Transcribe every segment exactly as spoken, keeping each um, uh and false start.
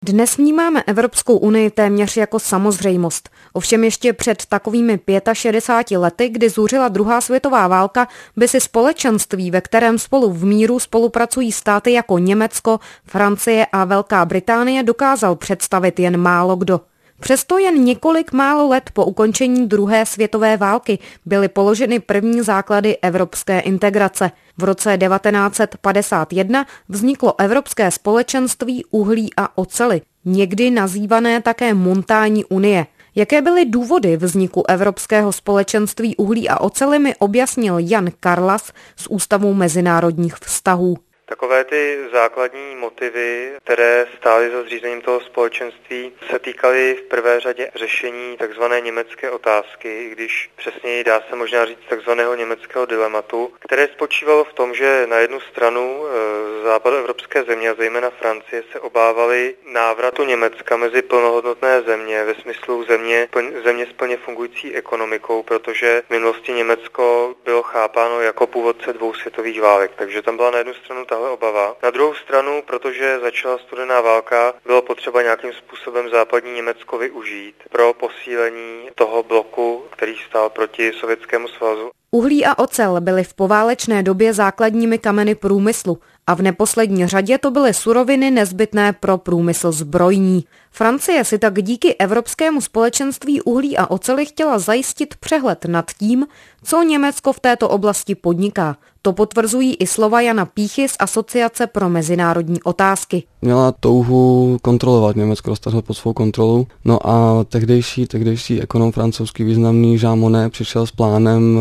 Dnes vnímáme Evropskou unii téměř jako samozřejmost. Ovšem ještě před takovými šedesáti pěti lety, kdy zuřila druhá světová válka, by si společenství, ve kterém spolu v míru spolupracují státy jako Německo, Francie a Velká Británie, dokázal představit jen málo kdo. Přesto jen několik málo let po ukončení druhé světové války byly položeny první základy evropské integrace. V roce devatenáct set padesát jedna vzniklo Evropské společenství uhlí a oceli, někdy nazývané také Montání unie. Jaké byly důvody vzniku Evropského společenství uhlí a oceli, mi objasnil Jan Karlas z Ústavu mezinárodních vztahů. Takové ty základní motivy, které stály za zřízením toho společenství, se týkaly v prvé řadě řešení takzvané německé otázky, i když přesněji dá se možná říct takzvaného německého dilematu, které spočívalo v tom, že na jednu stranu západoevropské země, a zejména Francie, se obávaly návratu Německa mezi plnohodnotné země ve smyslu země, země s plně fungující ekonomikou, protože v minulosti Německo bylo chápáno jako původce dvou světových válek, takže tam byla na jednu stranu ta obava. Na druhou stranu, protože začala studená válka, bylo potřeba nějakým způsobem západní Německo využít pro posílení toho bloku, který stál proti Sovětskému svazu. Uhlí a ocel byly v poválečné době základními kameny průmyslu a v neposlední řadě to byly suroviny nezbytné pro průmysl zbrojní. Francie si tak díky Evropskému společenství uhlí a oceli chtěla zajistit přehled nad tím, co Německo v této oblasti podniká. To potvrzují i slova Jana Píchy z Asociace pro mezinárodní otázky. Měla touhu kontrolovat Německo, dostat ho pod svou kontrolu. No a tehdejší, tehdejší ekonom francouzský významný Jean Monnet přišel s plánem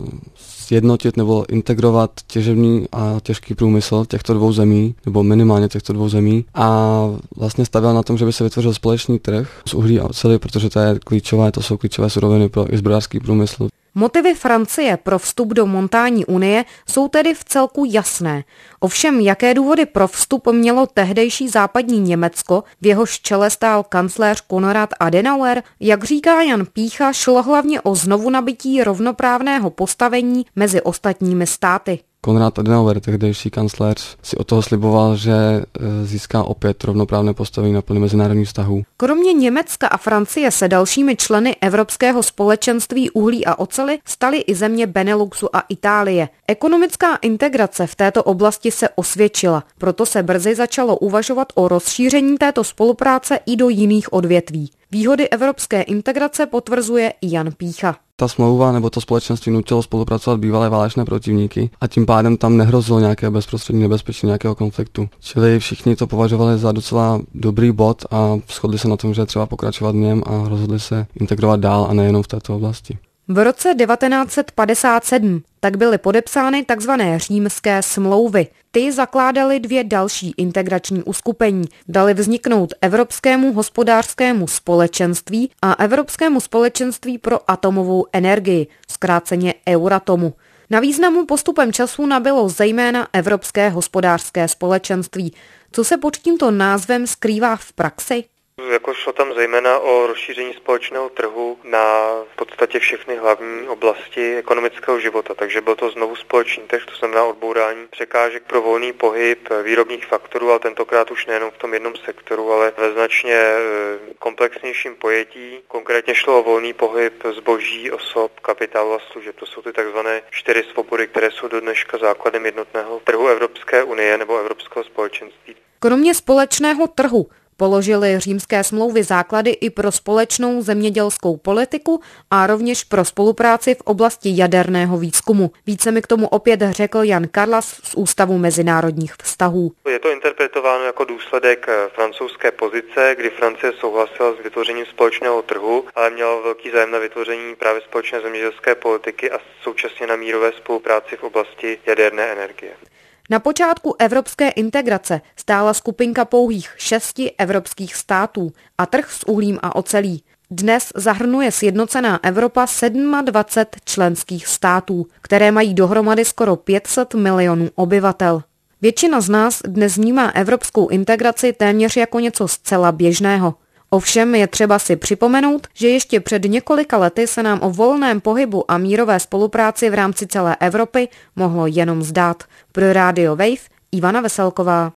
sjednotit nebo integrovat těžební a těžký průmysl těchto dvou zemí, nebo minimálně těchto dvou zemí. A vlastně stavěl na tom, že by se vytvořil společný trh z uhlí a oceli, protože to je klíčové, to jsou klíčové suroviny pro i zbrojařský průmysl. Motivy Francie pro vstup do Montání unie jsou tedy v celku jasné. Ovšem, jaké důvody pro vstup mělo tehdejší západní Německo, v jehož čele stál kancléř Konrad Adenauer, jak říká Jan Pícha, šlo hlavně o znovunabití rovnoprávného postavení mezi ostatními státy. Konrad Adenauer, tehdejší kancléř, si od toho sliboval, že získá opět rovnoprávné postavení na plný mezinárodních vztahů. Kromě Německa a Francie se dalšími členy Evropského společenství uhlí a oceli staly i země Beneluxu a Itálie. Ekonomická integrace v této oblasti se osvědčila, proto se brzy začalo uvažovat o rozšíření této spolupráce i do jiných odvětví. Výhody evropské integrace potvrzuje i Jan Pícha. Ta smlouva nebo to společenství nutilo spolupracovat bývalé válečné protivníky a tím pádem tam nehrozilo nějaké bezprostřední nebezpečí nějakého konfliktu. Čili všichni to považovali za docela dobrý bod a shodli se na tom, že je třeba pokračovat v něm a rozhodli se integrovat dál a nejenom v této oblasti. V roce devatenáct set padesát sedm tak byly podepsány tzv. Římské smlouvy. Ty zakládaly dvě další integrační uskupení. Dali vzniknout Evropskému hospodářskému společenství a Evropskému společenství pro atomovou energii, zkráceně Euratomu. Na významu postupem času nabylo zejména Evropské hospodářské společenství. Co se pod tímto názvem skrývá v praxi? Jako šlo tam zejména o rozšíření společného trhu na v podstatě všechny hlavní oblasti ekonomického života, takže byl to znovu společný trh, to znamená odbourání překážek pro volný pohyb výrobních faktorů, ale tentokrát už nejenom v tom jednom sektoru, ale ve značně komplexnějším pojetí. Konkrétně šlo o volný pohyb zboží, osob, kapitálu a služeb. To jsou ty takzvané čtyři svobody, které jsou do dneška základem jednotného trhu Evropské unie nebo Evropského společenství. Kromě společného trhu položily římské smlouvy základy i pro společnou zemědělskou politiku a rovněž pro spolupráci v oblasti jaderného výzkumu. Více mi k tomu opět řekl Jan Karlas z Ústavu mezinárodních vztahů. Je to interpretováno jako důsledek francouzské pozice, kdy Francie souhlasila s vytvořením společného trhu, ale měla velký zájem na vytvoření právě společné zemědělské politiky a současně na mírové spolupráci v oblasti jaderné energie. Na počátku evropské integrace stála skupinka pouhých šesti evropských států a trh s uhlím a ocelí. Dnes zahrnuje sjednocená Evropa dvacet sedm členských států, které mají dohromady skoro pět set milionů obyvatel. Většina z nás dnes vnímá evropskou integraci téměř jako něco zcela běžného. Ovšem je třeba si připomenout, že ještě před několika lety se nám o volném pohybu a mírové spolupráci v rámci celé Evropy mohlo jenom zdát. Pro Radio Wave Ivana Veselková.